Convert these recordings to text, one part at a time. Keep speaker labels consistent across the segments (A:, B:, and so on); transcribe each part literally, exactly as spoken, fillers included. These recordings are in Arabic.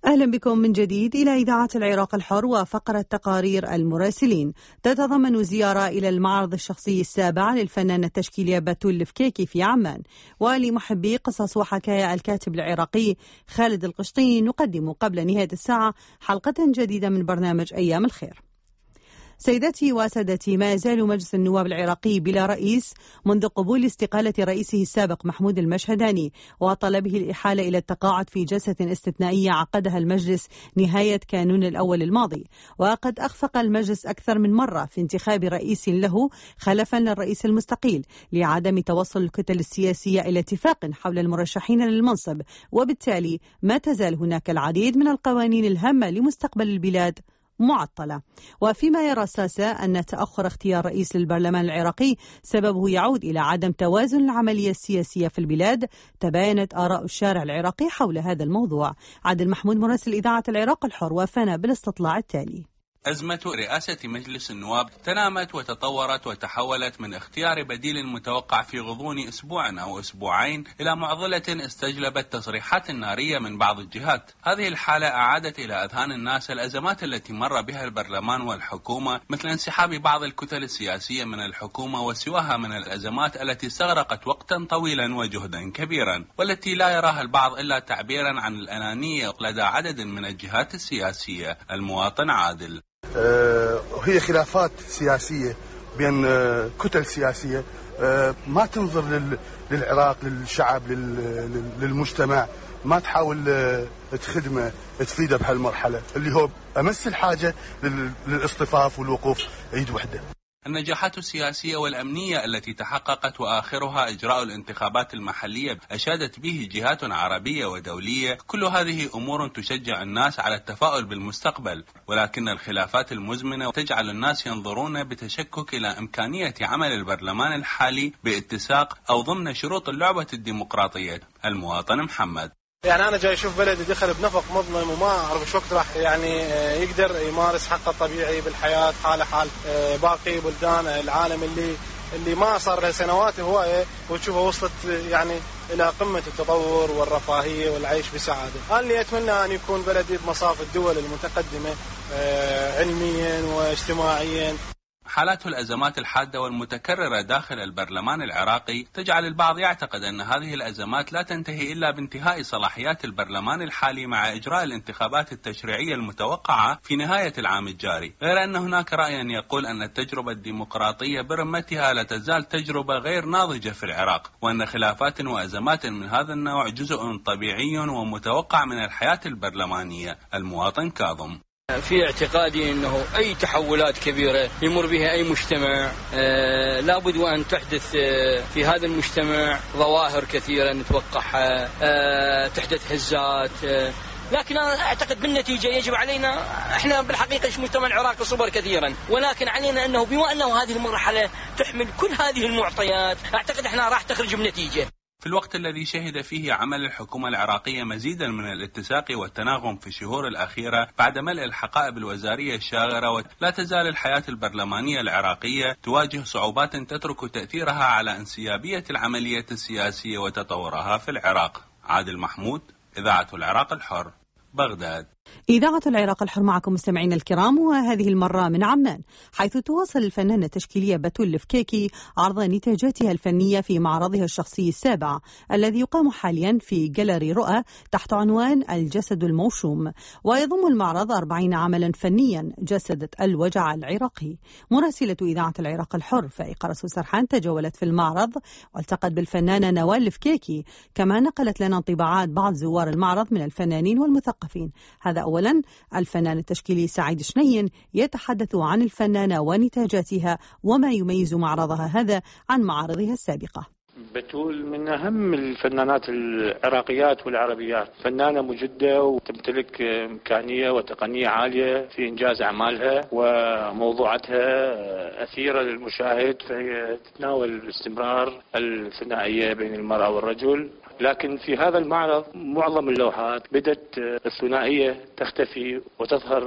A: أهلا بكم من جديد إلى إذاعة العراق الحر وفقرة تقارير المراسلين. تتضمن زيارة إلى المعرض الشخصي السابع للفنانة التشكيلية بتول الفكيكي في عمان. ولمحبي قصص وحكايا الكاتب العراقي خالد القشطي نقدم قبل نهاية الساعة حلقة جديدة من برنامج أيام الخير. سيداتي وسادتي، ما يزال مجلس النواب العراقي بلا رئيس منذ قبول استقالة رئيسه السابق محمود المشهداني وطلبه الإحالة إلى التقاعد في جلسة استثنائية عقدها المجلس نهاية كانون الأول الماضي. وقد أخفق المجلس أكثر من مرة في انتخاب رئيس له خلفا للرئيس المستقيل لعدم توصل الكتل السياسية إلى اتفاق حول المرشحين للمنصب، وبالتالي ما تزال هناك العديد من القوانين الهامة لمستقبل البلاد معطلة. وفيما يرى الساسة أن تأخر اختيار رئيس للبرلمان العراقي سببه يعود إلى عدم توازن العملية السياسية في البلاد، تباينت آراء الشارع العراقي حول هذا الموضوع. عادل محمود مراسل إذاعة العراق الحر وفانا بالاستطلاع التالي.
B: أزمة رئاسة مجلس النواب تنامت وتطورت وتحولت من اختيار بديل متوقع في غضون أسبوع أو أسبوعين إلى معضلة استجلبت تصريحات نارية من بعض الجهات. هذه الحالة أعادت إلى أذهان الناس الأزمات التي مر بها البرلمان والحكومة، مثل انسحاب بعض الكتل السياسية من الحكومة وسواها من الأزمات التي استغرقت وقتا طويلا وجهدا كبيرا، والتي لا يراها البعض إلا تعبيرا عن الأنانية لدى عدد من الجهات السياسية. المواطن عادل:
C: هي خلافات سياسية بين كتل سياسية ما تنظر للعراق، للشعب، للمجتمع، ما تحاول تخدمه تفيده بهالمرحلة اللي هو أمس الحاجة للاصطفاف والوقوف ايد وحدة.
B: النجاحات السياسية والأمنية التي تحققت وآخرها إجراء الانتخابات المحلية أشادت به جهات عربية ودولية، كل هذه أمور تشجع الناس على التفاؤل بالمستقبل، ولكن الخلافات المزمنة تجعل الناس ينظرون بتشكك إلى إمكانية عمل البرلمان الحالي باتساق أو ضمن شروط اللعبة الديمقراطية. المواطن محمد:
D: يعني أنا جاي أشوف بلدي دخل بنفق مظلم وما أعرف شو وقت راح يعني يقدر يمارس حقه الطبيعي بالحياة حاله حال باقي بلدان العالم اللي اللي ما صار له سنوات هواية وتشوفه وصلت يعني إلى قمة التطور والرفاهية والعيش بسعادة. أنا اللي أتمنى أن يكون بلدي بمصاف الدول المتقدمة علميا واجتماعيا.
B: حالات الأزمات الحادة والمتكررة داخل البرلمان العراقي تجعل البعض يعتقد أن هذه الأزمات لا تنتهي إلا بانتهاء صلاحيات البرلمان الحالي مع إجراء الانتخابات التشريعية المتوقعة في نهاية العام الجاري، غير أن هناك رأيا يقول أن التجربة الديمقراطية برمتها لا تزال تجربة غير ناضجة في العراق، وأن خلافات وأزمات من هذا النوع جزء طبيعي ومتوقع من الحياة البرلمانية. المواطن كاظم:
E: في اعتقادي أنه أي تحولات كبيرة يمر بها أي مجتمع آه لابد وأن تحدث آه في هذا المجتمع ظواهر كثيرة نتوقعها، آه تحدث هزات، آه لكن أنا أعتقد بالنتيجة يجب علينا، إحنا بالحقيقة المجتمع العراقي صبر كثيرا، ولكن علينا أنه بما أنه هذه المرحلة تحمل كل هذه المعطيات أعتقد إحنا راح تخرج بنتيجة.
B: في الوقت الذي شهد فيه عمل الحكومة العراقية مزيدا من الاتساق والتناغم في الشهور الأخيرة بعد ملء الحقائب الوزارية الشاغرة، لا تزال الحياة البرلمانية العراقية تواجه صعوبات تترك تأثيرها على انسيابية العملية السياسية وتطورها في العراق. عادل محمود، إذاعة العراق الحر، بغداد.
A: إذاعة العراق الحر معكم مستمعين الكرام، وهذه المرة من عمان، حيث تواصل الفنانة التشكيلية بتول الفكيكي عرض نتاجاتها الفنية في معرضها الشخصي السابع الذي يقام حاليا في جاليري رؤى تحت عنوان الجسد الموشوم، ويضم المعرض أربعين عملا فنيا جسدت الوجع العراقي. مراسلة إذاعة العراق الحر فائقة رسول سرحان تجولت في المعرض والتقت بالفنانة نوال الفكيكي، كما نقلت لنا انطباعات بعض زوار المعرض من الفنانين والمثقفين. هذا أولا. الفنان التشكيلي سعيد شنين يتحدث عن الفنانة ونتاجاتها وما يميز معرضها هذا عن معارضها السابقة.
F: بتول من أهم الفنانات العراقيات والعربيات، فنانة مجدة وتمتلك إمكانية وتقنية عالية في إنجاز أعمالها، وموضوعاتها أثيرة للمشاهد، فهي تتناول باستمرار الثنائية بين المرأة والرجل. لكن في هذا المعرض معظم اللوحات بدت الثنائية تختفي وتظهر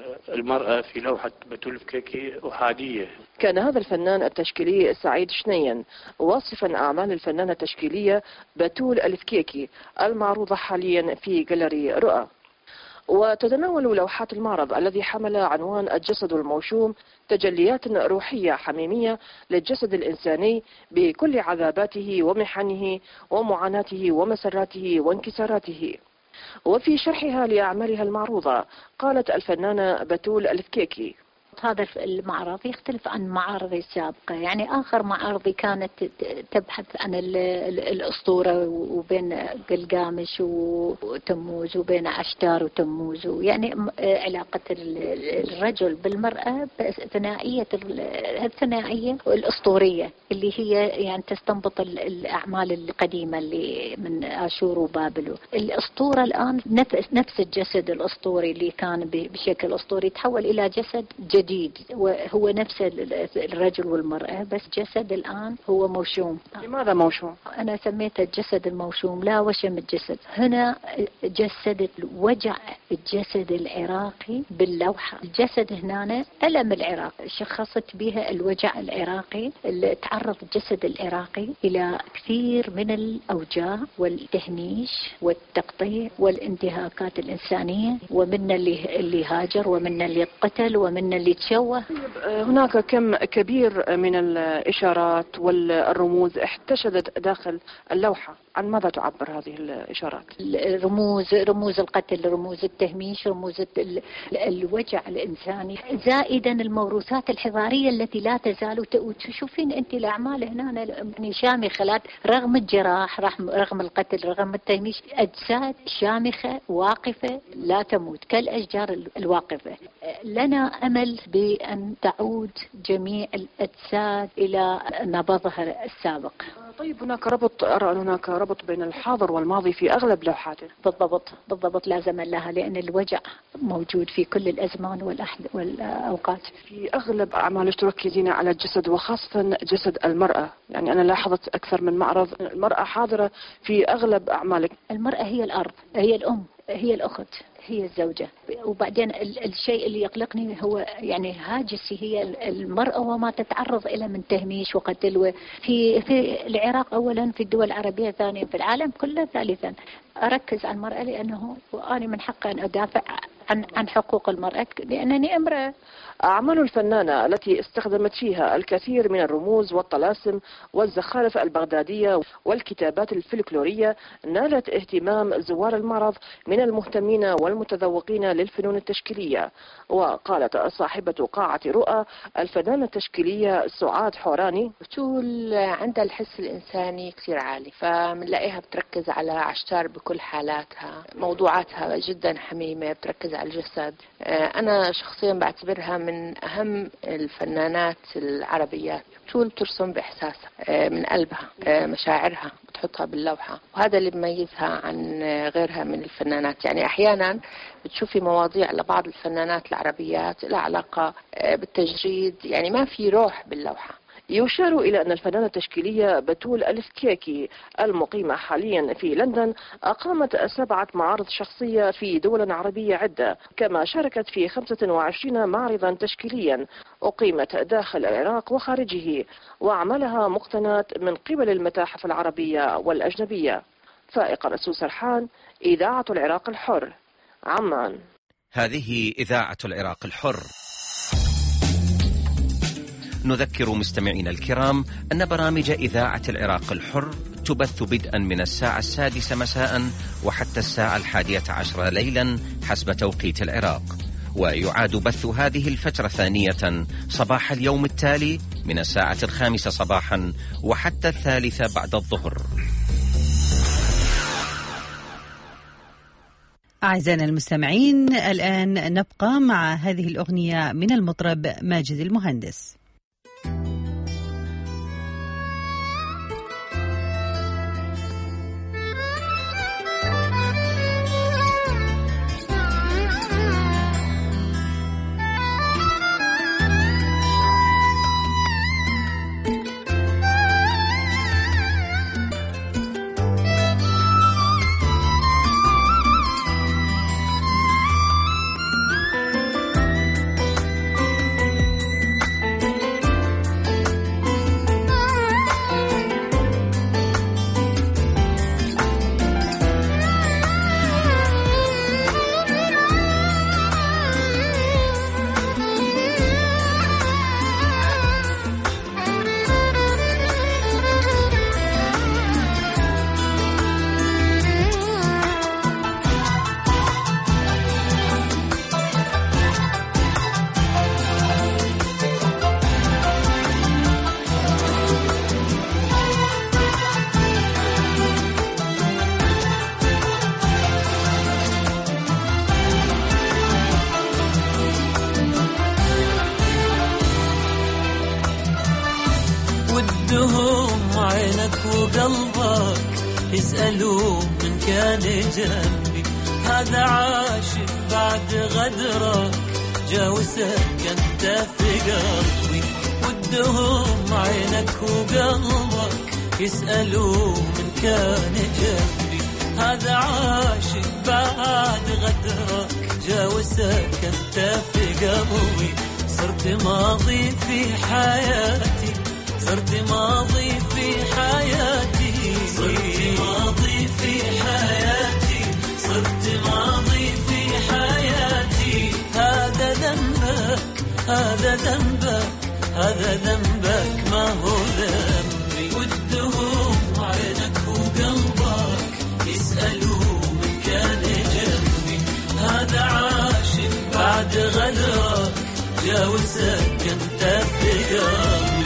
F: المرأة في لوحة بتول الفكيكي أحادية.
G: كان هذا الفنان التشكيلي سعيد شنين واصفا أعمال الفنانة التشكيلية بتول الفكيكي المعروضة حاليا في جاليري رؤى. وتتناول لوحات المعرض الذي حمل عنوان الجسد الموشوم تجليات روحية حميمية للجسد الإنساني بكل عذاباته ومحنه ومعاناته ومسراته وانكساراته. وفي شرحها لأعمالها المعروضة قالت الفنانة بتول الفكيكي:
H: هذا المعرض يختلف عن معارضي السابقة، يعني آخر معارضي كانت تبحث عن الأسطورة وبين قلقامش وتموز وبين عشتار وتموز، يعني علاقة الرجل بالمرأة الثنائية الثنائية والأسطورية اللي هي يعني تستنبط الأعمال القديمة اللي من آشور وبابل. الأسطورة الآن نفس الجسد الأسطوري اللي كان بشكل أسطوري تحول إلى جسد جديد وهو نفس الرجل والمرأة، بس جسد الآن هو موشوم.
G: لماذا موشوم؟
H: أنا سميته الجسد الموشوم، لا وشم الجسد. هنا جسد وجع الجسد العراقي باللوحة. الجسد هنا ألم العراق، شخصت بها الوجع العراقي اللي تعرض الجسد العراقي إلى كثير من الأوجاع والتهميش والتقطيع والانتهاكات الإنسانية، ومن اللي اللي هاجر ومن اللي قتل ومن اللي تشوه.
G: هناك كم كبير من الإشارات والرموز احتشدت داخل اللوحة، عن ماذا تعبر هذه الإشارات؟
H: رموز رموز القتل، رموز التهميش، رموز الوجع الإنساني، زائدا الموروثات الحضارية التي لا تزال. وتشوفين أنت الأعمال هنا يعني شامخة رغم الجراح، رغم القتل، رغم التهميش، أجساد شامخة واقفة لا تموت كالأشجار الواقفة. لنا أمل بأن تعود جميع الأجساد إلى نبضها السابق.
G: طيب هناك ربط، أرى أن هناك ربط بين الحاضر والماضي في أغلب لوحاته.
H: بالضبط بالضبط، لازم لها، لأن الوجع موجود في كل الأزمان والأوقات.
G: في أغلب أعمالك تركزين على الجسد وخاصة جسد المرأة، يعني أنا لاحظت أكثر من معرض المرأة حاضرة في أغلب أعمالك.
H: المرأة هي الأرض، هي الأم، هي الأخت، هي الزوجة. وبعدين الشيء اللي يقلقني هو يعني هاجسي هي المرأة وما تتعرض إلى من تهميش وقتل في في العراق أولا، في الدول العربية ثانيا، في العالم كله ثالثا. أركز على المرأة لأنه وأنا من حقي أن أدافع عن عن حقوق المرأة لأنني امرأة.
G: أعمال الفنانة التي استخدمت فيها الكثير من الرموز والطلاسم والزخارف البغدادية والكتابات الفلكلورية نالت اهتمام زوار المعرض من المهتمين والمتذوقين للفنون التشكيلية. وقالت صاحبة قاعة رؤى الفنانة التشكيلية سعاد حوراني:
I: بتول عندها الحس الإنساني كثير عالي، فمنلاقيها بتركز على عشتار بكل حالاتها، موضوعاتها جدا حميمة، بتركز على الجسد. أنا شخصيا بعتبرها من أهم الفنانات العربيات. بتول ترسم بإحساسها من قلبها، مشاعرها بتحطها باللوحة، وهذا اللي بيميزها عن غيرها من الفنانات. يعني أحيانا بتشوفي مواضيع لبعض الفنانات العربيات لها علاقة بالتجريد، يعني ما في روح باللوحة.
G: يشار إلى أن الفنانة التشكيلية بتول الفكيكي المقيمة حاليا في لندن أقامت سبعة معارض شخصية في دول عربية عدة، كما شاركت في خمسة وعشرين معرضا تشكيليا أقيمت داخل العراق وخارجه، وأعمالها مقتنات من قبل المتاحف العربية والأجنبية. فائقة رسول سرحان، إذاعة العراق الحر، عمان.
J: هذه إذاعة العراق الحر. نذكر مستمعينا الكرام أن برامج إذاعة العراق الحر تبث بدءا من الساعة السادسة مساء وحتى الساعة الحادية عشر ليلا حسب توقيت العراق، ويعاد بث هذه الفترة ثانية صباح اليوم التالي من الساعة الخامسة صباحا وحتى الثالثة بعد الظهر.
A: أعزائنا المستمعين، الآن نبقى مع هذه الأغنية من المطرب ماجد المهندس.
K: ودهم عينك وقلبك يسألوا من كان جنبي، هذا عاشق بعد غدرك جا وسكنت في قلبي. ودهم عينك وقلبك يسألوا من كان جنبي، هذا عاشق بعد غدرك جا وسكنت في قلبي. صرت ماضي في حياتي، صرت ماضي في حياتي، صرت ماضي في حياتي، صرت ماضي في حياتي. هذا ذنبك، هذا ذنبك، هذا ذنبك ما هو ذنبي. ودهم عينك وقلبك يسألوا من كان جنبي، هذا عاشق بعد غدرك جا وسكنت في قلبي.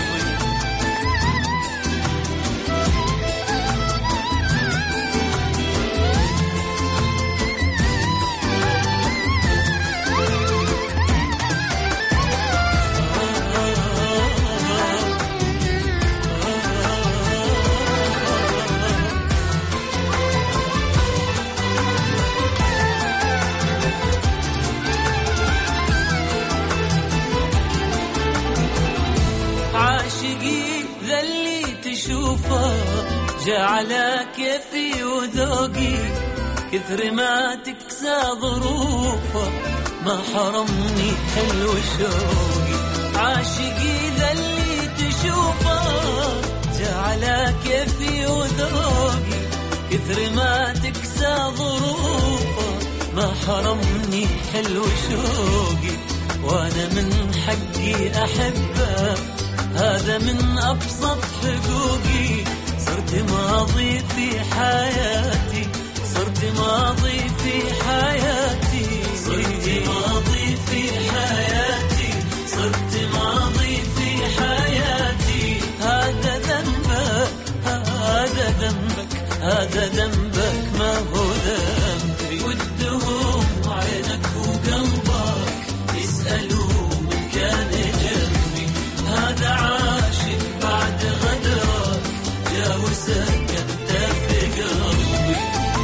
K: جعل كيفي وذوقي كثر ما تكسى ظروفه، ما حرمني حلو شوقي. عاشقي ذا اللي تشوفه جعل كيفي وذوقي كثر ما تكسى ظروفه، ما حرمني حلو شوقي. وانا من حقي احبه، هذا من ابسط حقوقي. صرت ماضي في حياتي، صرت ماضي في حياتي، صرت ماضي في حياتي، صرت ماضي في حياتي. هذا ذنبك، هذا ذنبك، هذا ذنبك ما هو ذنبي. ودهم عينك وقلبك يسألوا من كان جنبي، هذا عاشق بعد غدرك جا وسكنت في قلبي.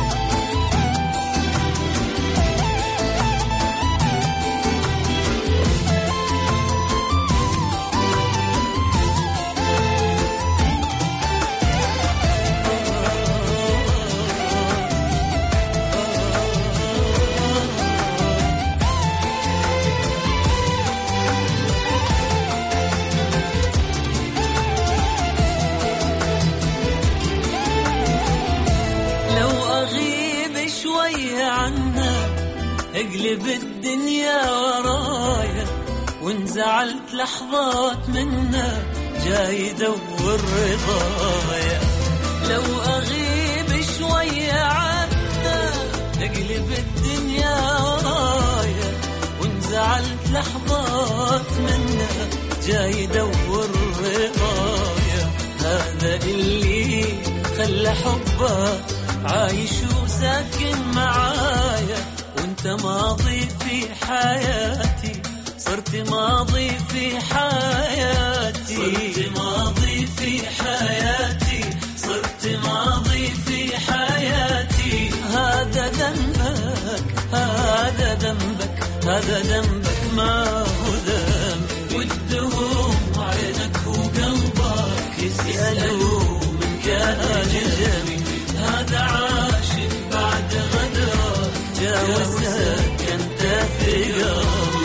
K: اقلب الدنيا ورايا، وانزعلت لحظات منها جاي يدور رضايا. لو اغيب شوية عنها اقلب الدنيا ورايا، وانزعلت لحظات منها جاي يدور رضايا. هذا اللي خلى حبه عايش وساكن معايا، وانت ماضي في حياتي، صرت ماضي في حياتي، صرت ماضي في حياتي، صرت ماضي في حياتي. هذا ذنبك، هذا ذنبك، هذا ذنبك ما هو ذنبي. ودهم عينك وقلبك يسألوا من كان جنبي، هذا عاشق بعد غدرك جا وسكنت في قلبي.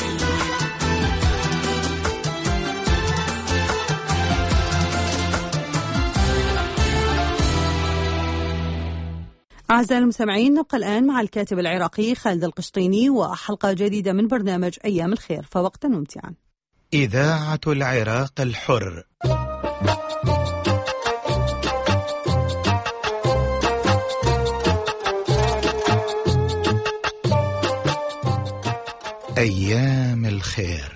A: أعزائي المستمعين، نبقى الآن مع الكاتب العراقي خالد القشطيني وحلقة جديدة من برنامج أيام الخير، فوقتا ممتعا.
L: إذاعة العراق الحر. أيام الخير.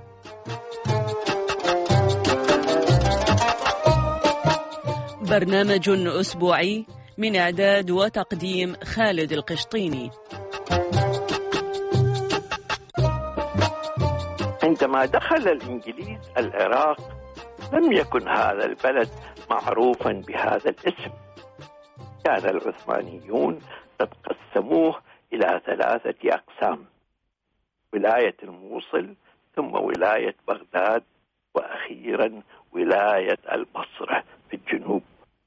M: برنامج أسبوعي من إعداد وتقديم خالد القشطيني.
N: عندما دخل الإنجليز العراق لم يكن هذا البلد معروفا بهذا الاسم. كان العثمانيون قد قسموه إلى ثلاثة أقسام: ولاية الموصل، ثم ولاية بغداد، وأخيرا ولاية البصرة في الجنوب.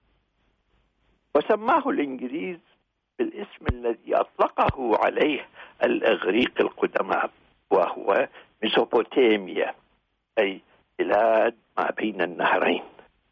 N: وسماه الإنجليز بالاسم الذي أطلقه عليه الإغريق القدماء، وهو ميسوبوتاميا، أي بلاد ما بين النهرين.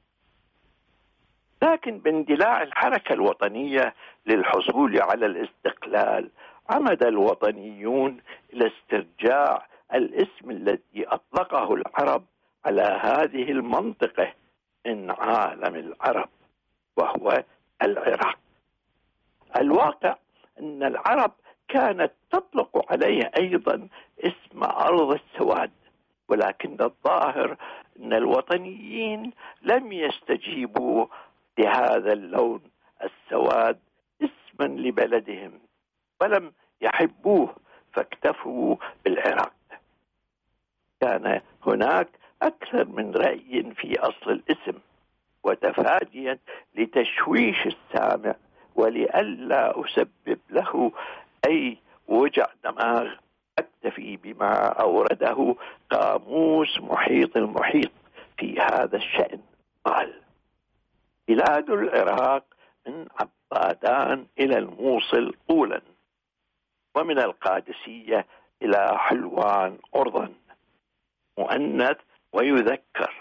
N: لكن باندلاع الحركة الوطنية للحصول على الاستقلال، عمد الوطنيون إلى استرجاع الاسم الذي أطلقه العرب على هذه المنطقة من عالم العرب، وهو العراق. الواقع أن العرب كانت تطلق عليه أيضا اسم أرض السواد، ولكن الظاهر أن الوطنيين لم يستجيبوا لهذا اللون السواد اسما لبلدهم، ولم يحبوه، فاكتفوا بالعراق. كان هناك أكثر من رأي في أصل الاسم، وتفاديا لتشويش السامع ولئلا أسبب له أي وجع دماغ، أكتفي بما أورده قاموس محيط المحيط في هذا الشأن. قال: بلاد العراق من عبادان إلى الموصل طولا، ومن القادسية إلى حلوان عرضا، مؤنث ويذكر.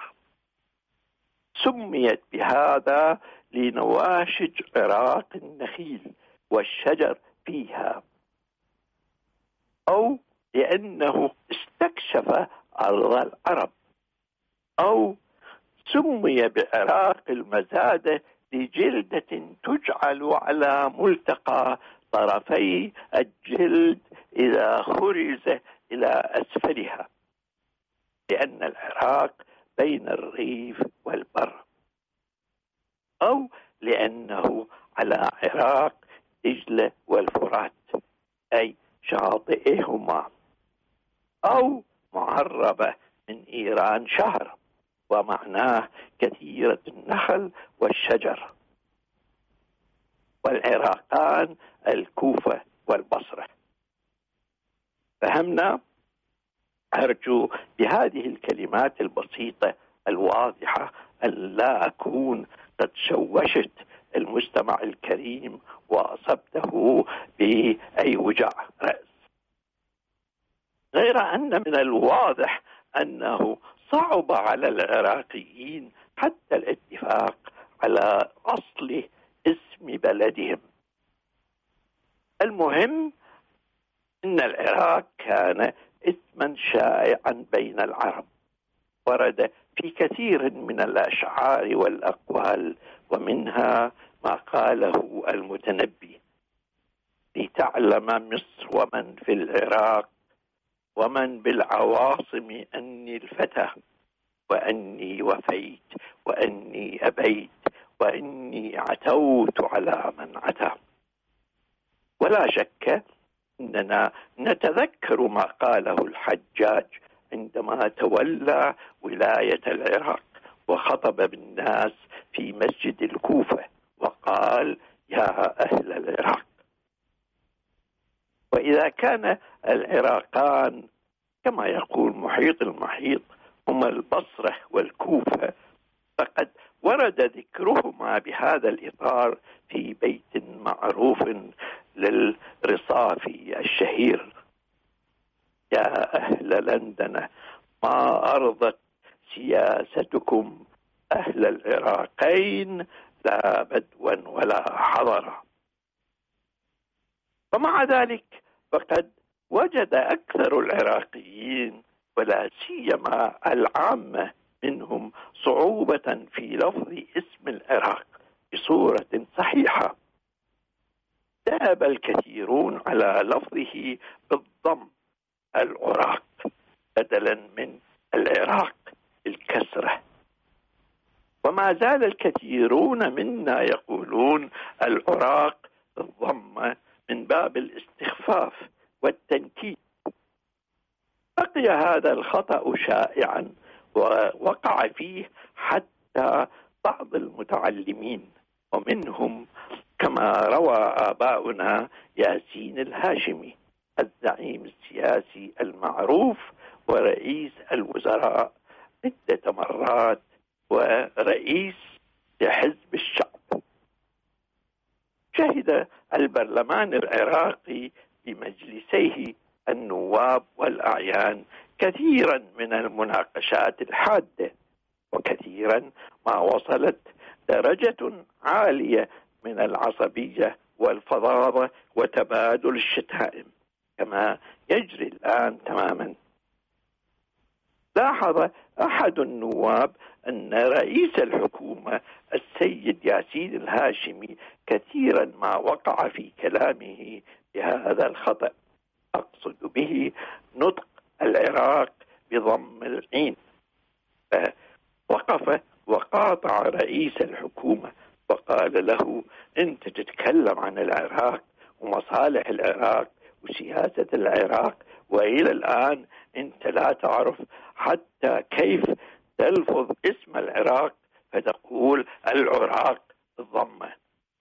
N: سميت بهذا لنواشج عراق النخيل والشجر فيها، أو لأنه استكشف أرض العرب، أو سمي بعراق المزادة لجلدة تجعل على ملتقى طرفي الجلد إذا خرز إلى أسفلها، لأن العراق بين الريف والبر، أو لأنه على عراق دجلة والفرات، أي شاطئهما، أو معربة من إيران شهر، ومعناه كثيرة النخل والشجر. والعراقان الكوفة والبصرة. فهمنا؟ أرجو بهذه الكلمات البسيطة الواضحة أن لا أكون قد شوشت المستمع الكريم وأصبته بأي وجع رأس، غير أن من الواضح أنه صعب على العراقيين حتى الاتفاق على أصل اسم بلدهم. المهم أن العراق كان اسما شائعا بين العرب، ورد في كثير من الأشعار والأقوال، ومنها ما قاله المتنبي: لتعلم مصر ومن في العراق ومن بالعواصم أني الفتى، وأني وفيت وأني أبيت وأني عتوت على من عتى. ولا شك أننا نتذكر ما قاله الحجاج عندما تولى ولاية العراق وخطب بالناس في مسجد الكوفة وقال: يا أهل العراق. وإذا كان العراقان كما يقول محيط المحيط هما البصرة والكوفة، فقد ورد ذكرهما بهذا الإطار في بيت معروف للرصافي الشهير: يا أهل لندن ما أرضت سياستكم أهل العراقين لا بدوا ولا حضرا. ومع ذلك فقد وجد أكثر العراقيين ولا سيما العامة منهم صعوبة في لفظ اسم العراق بصورة صحيحة. ذهب الكثيرون على لفظه بالضم العراق بدلا من العراق الكسرة، وما زال الكثيرون منا يقولون العراق بالضمة من باب الاستخفاف والتنكيت. بقي هذا الخطأ شائعا ووقع فيه حتى بعض المتعلمين، ومنهم كما روى آباؤنا ياسين الهاشمي الزعيم السياسي المعروف ورئيس الوزراء عدة مرات ورئيس لحزب الشعب. شهد البرلمان العراقي بمجلسيه النواب والأعيان كثيرا من المناقشات الحادة، وكثيرا ما وصلت درجة عالية من العصبية والفظاظة وتبادل الشتائم كما يجري الآن تماما. لاحظ أحد النواب أن رئيس الحكومة السيد ياسين الهاشمي كثيرا ما وقع في كلامه بهذا الخطأ، أقصد به نطق العراق بضم العين. وقف وقاطع رئيس الحكومة وقال له: أنت تتكلم عن العراق ومصالح العراق وسياسة العراق، وإلى الآن أنت لا تعرف حتى كيف تلفظ اسم العراق فتقول العراق الضمة.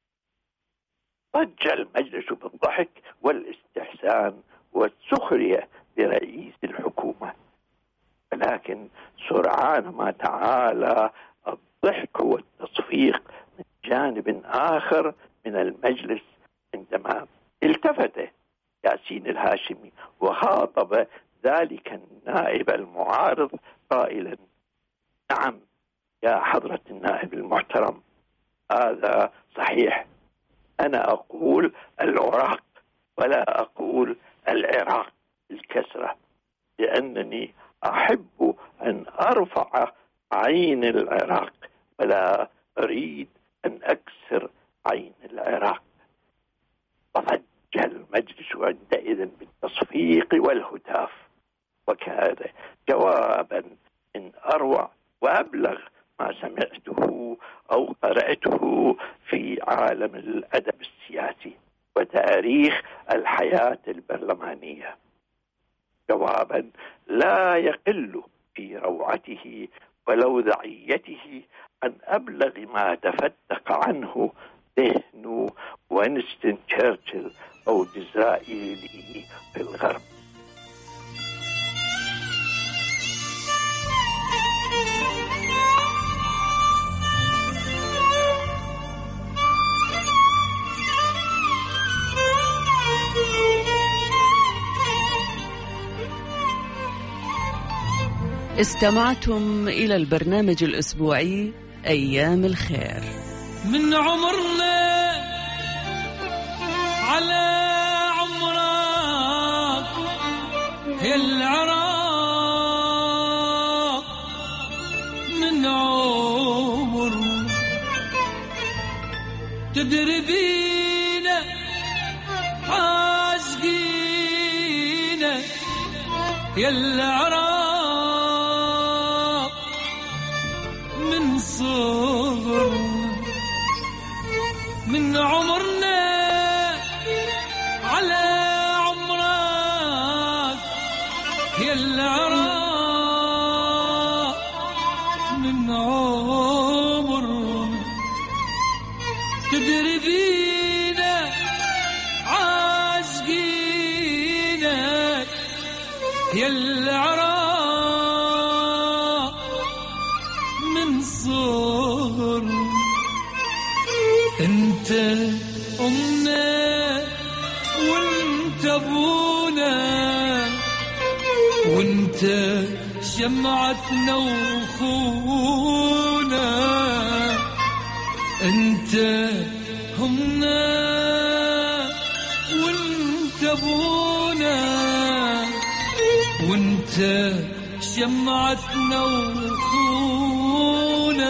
N: ضج المجلس بالضحك والاستحسان والسخرية برئيس الحكومة، ولكن سرعان ما تعالى الضحك والتصفيق من جانب آخر من المجلس عندما التفت ياسين الهاشمي وخاطب ذلك النائب المعارض قائلا: نعم يا حضرة النائب المحترم، هذا صحيح، أنا أقول العراق ولا أقول العراق الكسرة، لأنني أحب أن أرفع عين العراق ولا أريد أن أكسر عين العراق. وضج المجلس عندئذ بالتصفيق والهتاف، وكان جوابا من أروع وأبلغ ما سمعته أو قرأته في عالم الأدب السياسي وتاريخ الحياة البرلمانية، جوابا لا يقل في روعته ولوذعيته عن أبلغ ما تفتق عنه ذهن وينستون تشرشل أو ديزرائيلي في الغرب.
M: استمعتم إلى البرنامج الأسبوعي أيام الخير.
K: من عمرنا على عمرك يا العراق، من عمر تدري بينا عاشقينا يا العراق، من صغر من عمرنا على عمرك يا العراق، من عمر تدري بينا عاشقينا يا العراق، من صغر انت أمنا وانت أبونا وانت شمعتنا وخونا، انت همنا وانت أبونا وانت شمعتنا وخونا.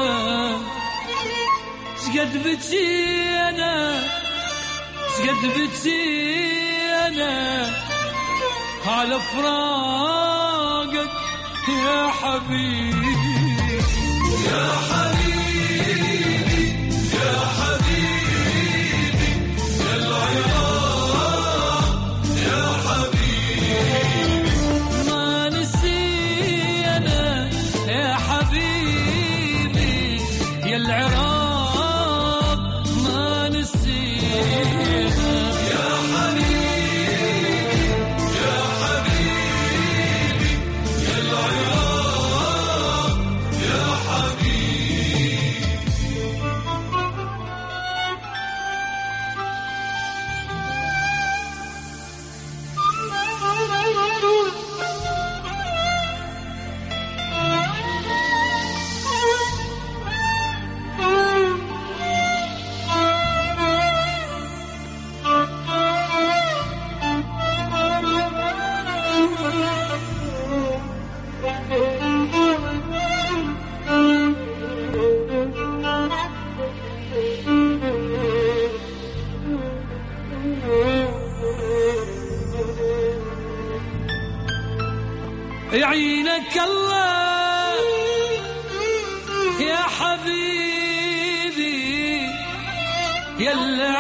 K: شقد بجينا شقد بجينا على فراقك يا حبيبي يا حبيبي يا حبيبي يا العراق يا حبيبي، ما نسينا يا حبيبي يعينك الله يا حبيبي يا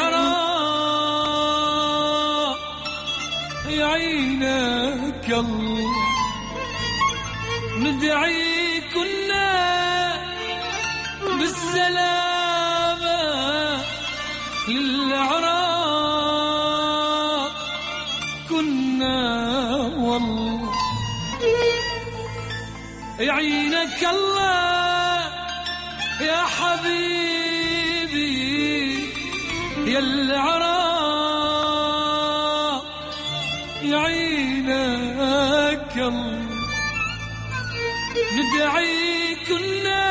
K: العراق، يعينك الله ندعي كنا بالسلامة للعراق كنا والله. يعينك الله يا حبيبي يا العراق، يعينك الله ندعي كنا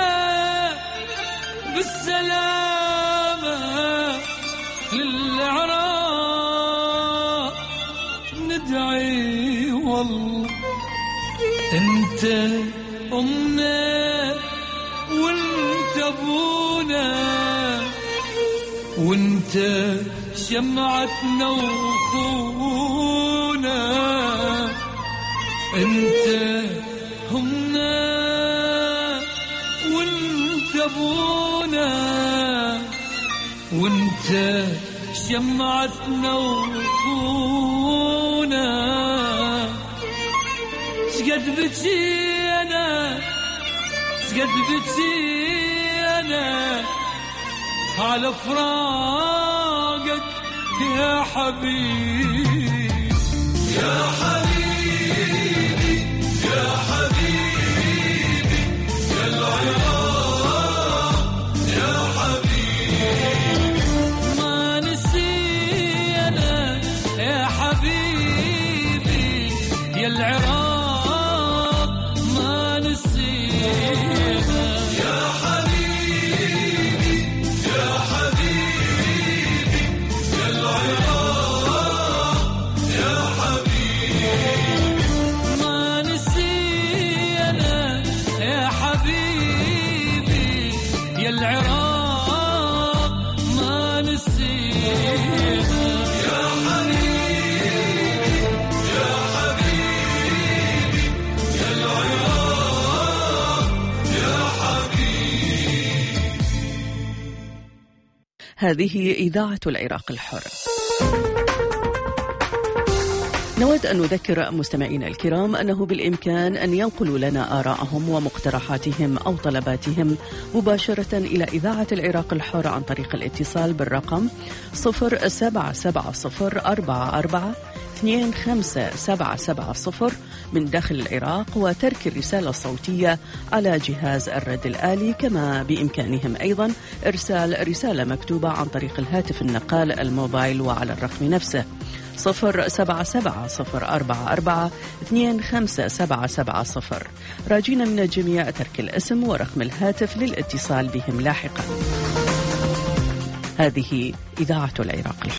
K: بالسلامة للعراق ندعي والله. انت أمنا وانت أبونا وانت شمعتنا وخونا، انت همنا وانت أبونا وانت شمعتنا وخونا. شقد بكينا شقد بكينا على فراقك يا حبيبي يا حبيبي يا حبيبي يا العراق يا حبيبي. ما نسينا يا حبيبي يا العراق،
M: هذه إذاعة العراق الحر. نود أن نذكر مستمعينا الكرام أنه بالإمكان أن ينقلوا لنا آراءهم ومقترحاتهم أو طلباتهم مباشرة إلى إذاعة العراق الحر عن طريق الاتصال بالرقم صفر سبعة سبعة صفر أربعة أربعة اثنين خمسة سبعة سبعة صفر من داخل العراق، وترك الرسالة الصوتية على جهاز الرد الآلي. كما بإمكانهم أيضا إرسال رسالة مكتوبة عن طريق الهاتف النقال الموبايل وعلى الرقم نفسه صفر سبعة سبعة صفر أربعة أربعة اثنين خمسة سبعة سبعة صفر. راجينا من الجميع ترك الاسم ورقم الهاتف للاتصال بهم لاحقا. هذه إذاعة العراق.